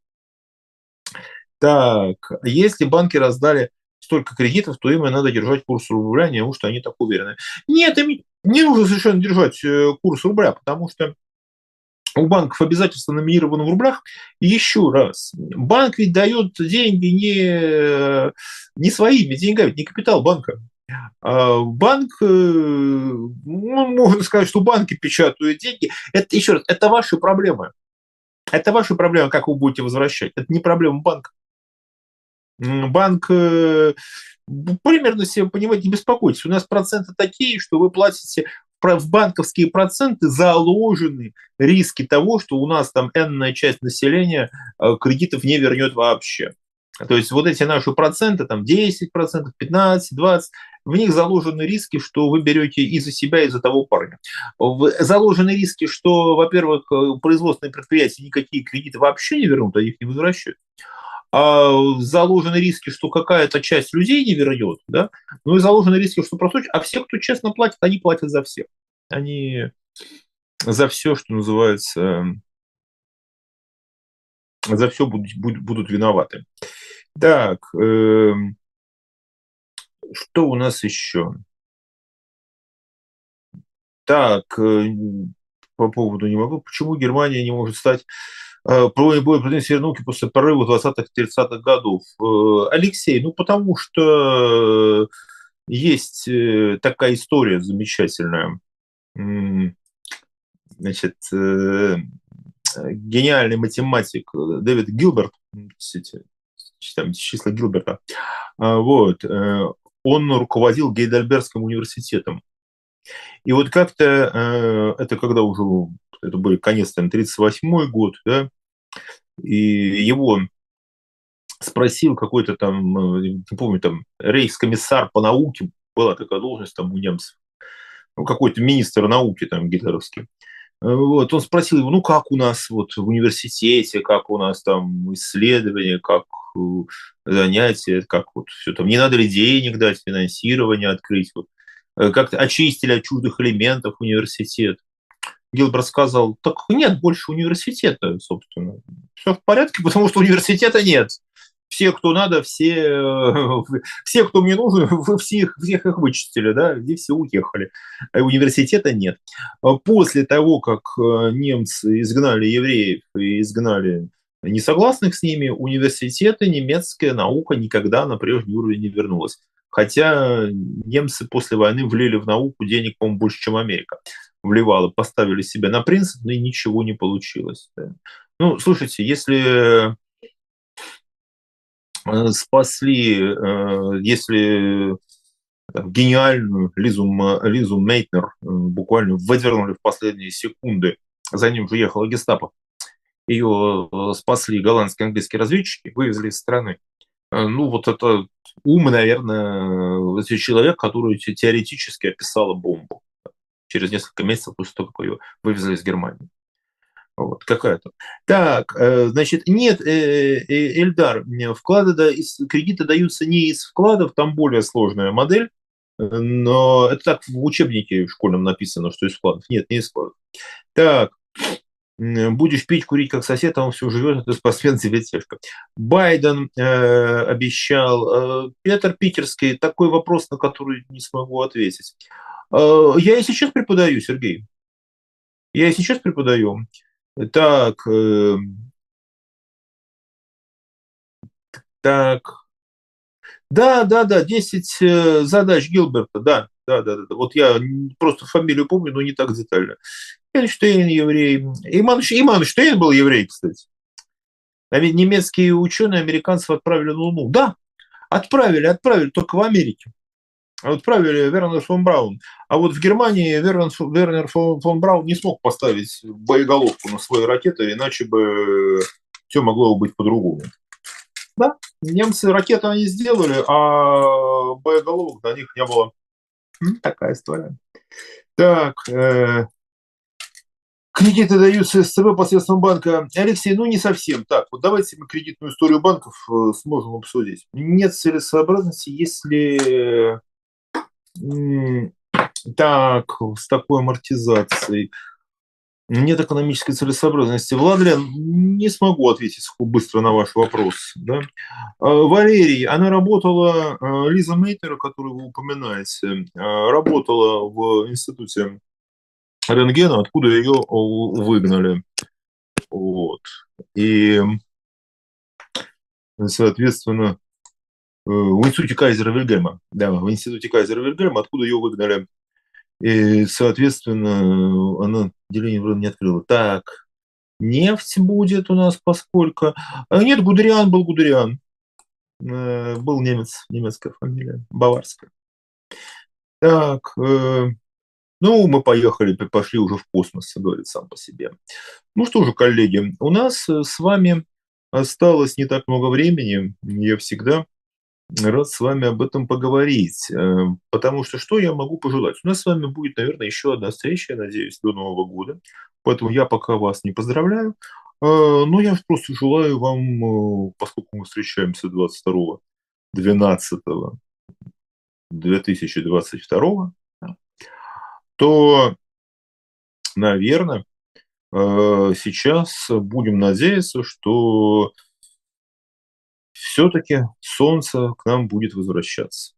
Так, если банки раздали столько кредитов, то им и надо держать курс рубля, неужто они так уверены? Нет, им не нужно совершенно держать курс рубля, потому что у банков обязательства номинированы в рублях. И еще раз, банк ведь дает деньги не, не своими деньгами, не капитал банка. А банк, ну, можно сказать, что банки печатают деньги. Это, еще раз, это ваши проблемы. Это ваша проблема, как вы будете возвращать. Это не проблема банка. Банк э, примерно себе, понимаете, не беспокойтесь. У нас проценты такие, что вы платите в банковские проценты заложены риски того, что у нас там энная часть населения э, кредитов не вернет вообще. То есть вот эти наши проценты, там десять процентов, пятнадцать, двадцать, в них заложены риски, что вы берете и за себя, и за того парня. Заложены риски, что, во-первых, производственные предприятия никакие кредиты вообще не вернут, а их не возвращают. А заложены риски, что какая-то часть людей не вернет, да, ну и заложены риски, что просто... А все, кто честно платит, они платят за всех. Они за все, что называется, за все будут, будут, будут виноваты. Так, э, что у нас еще? Так, э, по поводу не могу. Почему Германия не может стать э, полной боя против северной науки после прорыва двадцатых-тридцатых годов? Э, Алексей, ну потому что есть э, такая история замечательная. Значит, э, гениальный математик Дэвид Гилберт, там числа Гилберта, вот, он руководил Гейдельбергским университетом. И вот как-то, это когда уже, это был конец, там, тридцать восьмой год, да, и его спросил какой-то там, не помню, там, рейхскомиссар по науке, была такая должность там у немцев, ну, какой-то министр науки там гитлеровский. Вот, он спросил его, ну как у нас вот в университете, как у нас там исследования, как занятия, как вот все там, не надо ли денег дать, финансирование открыть, вот, как-то очистили от чуждых элементов университет. Гилберт сказал, так нет больше университета, собственно. Все в порядке, потому что университета нет. Все, кто надо, все, все, кто мне нужен, вы всех, всех их вычистили, да, где все уехали. А университета нет. После того, как немцы изгнали евреев и изгнали несогласных с ними, университеты, немецкая наука никогда на прежний уровень не вернулась. Хотя немцы после войны влили в науку денег, по-моему, больше, чем Америка вливала, поставили себя на принцип, но и ничего не получилось. Да. Ну, слушайте, если спасли, если гениальную Лизу, Лизу Мейтнер буквально выдернули в последние секунды, за ним же ехала гестапо, ее спасли голландские и английские разведчики, вывезли из страны. Ну, вот это ум, наверное, это человек, который теоретически описала бомбу через несколько месяцев после того, как ее вывезли из Германии. Вот, какая-то. Так, значит, нет, Эльдар, вклады, кредиты даются не из вкладов, там более сложная модель, но это так в учебнике в школьном написано, что из вкладов. Нет, не из вкладов. Так, будешь пить, курить как сосед, а он все живет, это спортсмен, тебе тяжко. Байден э, обещал. Э, Петр Питерский, такой вопрос, на который не смогу ответить. Э, я и сейчас преподаю, Сергей. Я и сейчас преподаю. Так, э, так. Да, да, да, десять э, задач Гилберта, да, да, да, да. Вот я просто фамилию помню, но не так детально. Эйнштейн еврей. Иман, Иман Штейн был еврей, кстати. А ведь немецкие ученые американцев отправили на Луну. Да, отправили, отправили, только в Америке. Отправили Вернер фон Браун. А вот в Германии Вернер, Вернер фон, фон Браун не смог поставить боеголовку на свои ракеты, иначе бы все могло быть по-другому. Да, немцы ракеты они сделали, а боеголовок на них не было. Такая история. Так, э, кредиты даются СЦБ посредством банка. Алексей, ну не совсем так. Вот давайте мы кредитную историю банков э, сможем обсудить. Нет целесообразности, если э, так, с такой амортизацией. Нет экономической целесообразности. Владлен, не смогу ответить быстро на ваш вопрос. Да? Валерий, она работала, Лиза Мейтнер, которую вы упоминаете, работала в институте рентгена, откуда ее выгнали. Вот. И, соответственно, в институте Кайзера Вильгельма, да, в институте Кайзера Вильгельма, откуда ее выгнали. И, соответственно, она деление вроде не открыла. Так, Нефть будет у нас, поскольку... А нет, Гудериан был Гудериан. Э, Был немец, немецкая фамилия, баварская. Так, э, ну, мы поехали, п- пошли уже в космос, говорит сам по себе. Ну что же, коллеги, у нас э, с вами осталось не так много времени. Я всегда рад с вами об этом поговорить. э, Потому что что я могу пожелать? У нас с вами будет, наверное, еще одна встреча, я надеюсь, до Нового года. Поэтому я пока вас не поздравляю. Э, Но я просто желаю вам, э, поскольку мы встречаемся двадцать второго двенадцатого две тысячи двадцать второго, то, наверное, э, сейчас будем надеяться, что все-таки солнце к нам будет возвращаться.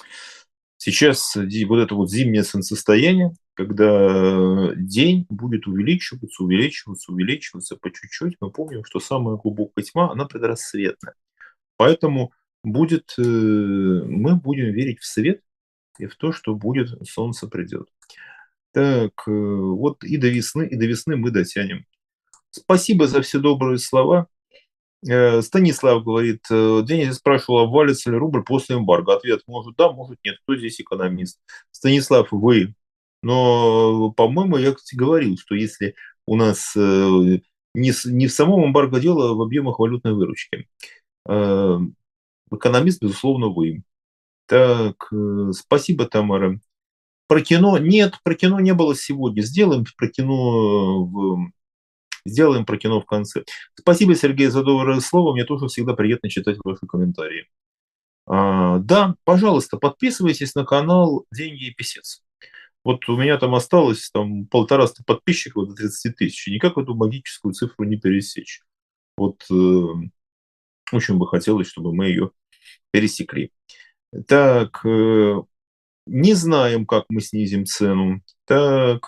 Сейчас ди- вот это вот зимнее солнцестояние, когда день будет увеличиваться, увеличиваться, увеличиваться по чуть-чуть. Мы помним, что самая глубокая тьма, она предрассветная. Поэтому будет, э, мы будем верить в свет и в то, что будет, солнце придет. Так, э, вот и до весны, и до весны мы дотянем. Спасибо за все добрые слова. Э, Станислав говорит, э, Денис спрашивал, обвалится ли рубль после эмбарго. Ответ, может да, может нет. Кто здесь экономист? Станислав, вы. Но, по-моему, я, кстати, говорил, что если у нас э, не, с- не в самом эмбарго дело, а в объемах валютной выручки. Э, Экономист, безусловно, вы. Так, э, спасибо, Тамара. Про кино нет, про кино не было сегодня. Сделаем про кино в Сделаем про кино в конце. Спасибо, Сергей, за доброе слово. Мне тоже всегда приятно читать ваши комментарии. А, да, пожалуйста, подписывайтесь на канал «Деньги и писец». Вот у меня там осталось там полтораста подписчиков до тридцати тысяч. Никак эту магическую цифру не пересечь. Вот э, очень бы хотелось, чтобы мы ее пересекли. Так, э, не знаем, как мы снизим цену. Так,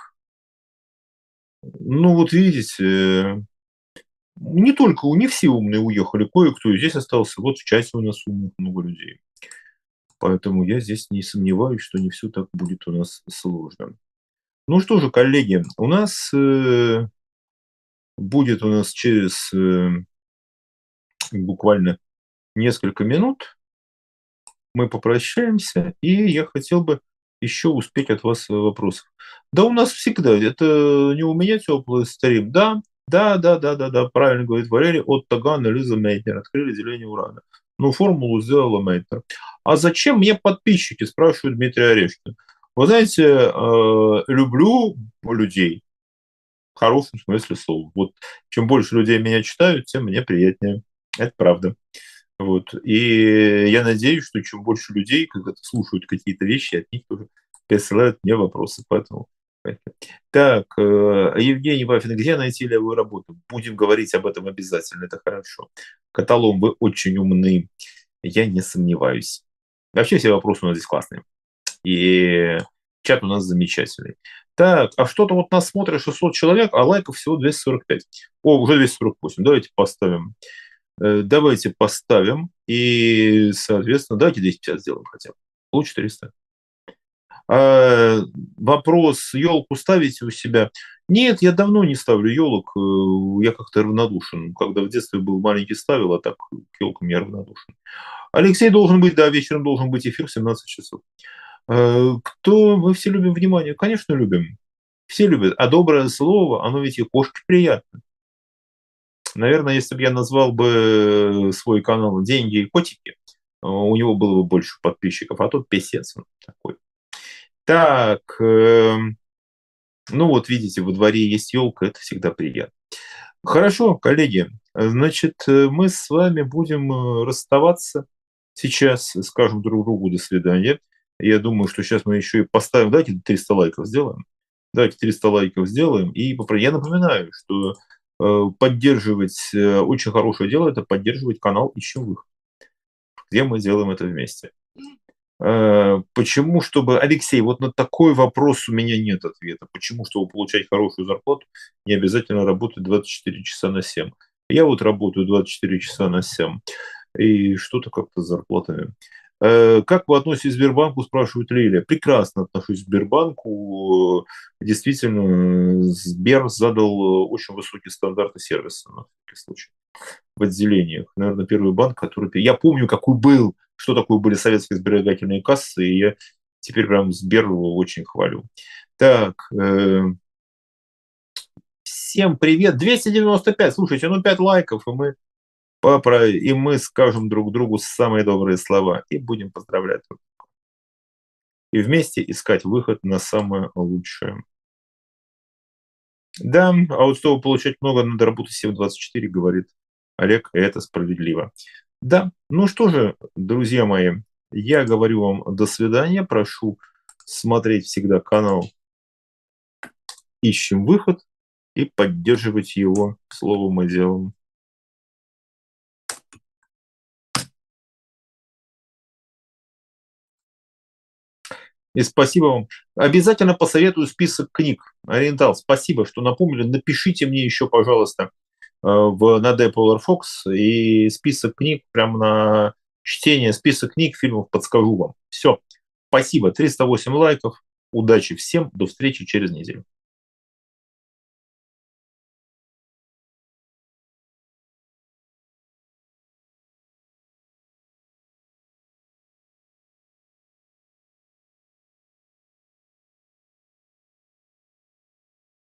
ну вот видите, не только, не все умные уехали, кое-кто и здесь остался. Вот в чате у нас умных много людей. Поэтому я здесь не сомневаюсь, что не все так будет у нас сложно. Ну что же, коллеги, у нас э, будет у нас через э, буквально несколько минут мы попрощаемся, и я хотел бы еще успеть от вас вопросов. Да, у нас всегда, это не у меня теплый стрим, да, да, да, да, да, да, правильно говорит Валерий, от Тагана, Лиза Мейтнер, открыли деление урана. Ну, формулу сделала Мейтнер. А зачем мне подписчики, спрашивает Дмитрий Орешкин. Вы знаете, э, люблю людей, в хорошем смысле слова. Вот чем больше людей меня читают, тем мне приятнее. Это правда. Вот. И я надеюсь, что чем больше людей, когда слушают какие-то вещи, от них тоже присылают мне вопросы. Поэтому. Так, э, Евгений Вафин, где найти левую работу? Будем говорить об этом обязательно, это хорошо. Каталом, вы очень умны, я не сомневаюсь. Вообще все вопросы у нас здесь классные. И чат у нас замечательный. Так, а что-то вот нас смотрит шестьсот человек, а лайков всего двести сорок пять. О, уже двести сорок восемь. Давайте поставим. Э, Давайте поставим. И, соответственно, давайте двести пятьдесят сделаем хотя бы. Получится триста. А, вопрос, елку ставите у себя? Нет, я давно не ставлю елок. э, Я как-то равнодушен. Когда в детстве был маленький, ставил, а так к елкам я равнодушен. Алексей должен быть, да, вечером должен быть эфир в семнадцать часов. Э, Кто мы все любим внимание? Конечно, любим. Все любят. А доброе слово, оно ведь и кошке приятно. Наверное, если бы я назвал бы свой канал «Деньги и котики», э, у него было бы больше подписчиков, а тут писец он такой. Так, эм, ну вот видите, во дворе есть елка, это всегда приятно. Хорошо, коллеги, значит, э, мы с вами будем э, расставаться. Сейчас скажем друг другу «до свидания». Я думаю, что сейчас мы еще и поставим, давайте триста лайков сделаем. Давайте триста лайков сделаем. И попро- я напоминаю, что э, поддерживать э, очень хорошее дело – это поддерживать канал «Ищем выход», где мы делаем это вместе. Э, Почему, чтобы... Алексей, вот на такой вопрос у меня нет ответа. Почему, чтобы получать хорошую зарплату, не обязательно работать двадцать четыре часа на семь? Я вот работаю двадцать четыре часа на семь, и что-то как-то с зарплатами. Э, Как вы относитесь к Сбербанку, спрашивает Лилия. Прекрасно отношусь к Сбербанку. Действительно, Сбер задал очень высокие стандарты сервиса на всякий случай в отделениях. Наверное, первый банк, который... Я помню, какой был, что такое были советские сберегательные кассы, и я теперь прям Сбер очень хвалю. Так, э, всем привет. двести девяносто пять. Слушайте, ну пять лайков, и мы, попро... и мы скажем друг другу самые добрые слова и будем поздравлять. И вместе искать выход на самое лучшее. Да, а вот чтобы получать много, надо работать семь двадцать четыре, говорит Олег, и это справедливо. Да, ну что же, друзья мои, я говорю вам до свидания, прошу смотреть всегда канал «Ищем выход» и поддерживать его словом и делом. И спасибо вам. Обязательно посоветую список книг. Ориентал, спасибо, что напомнили. Напишите мне еще, пожалуйста, в, на Apple Fox и список книг, прямо на чтение, список книг, фильмов подскажу вам. Все. Спасибо. триста восемь лайков. Удачи всем. До встречи через неделю.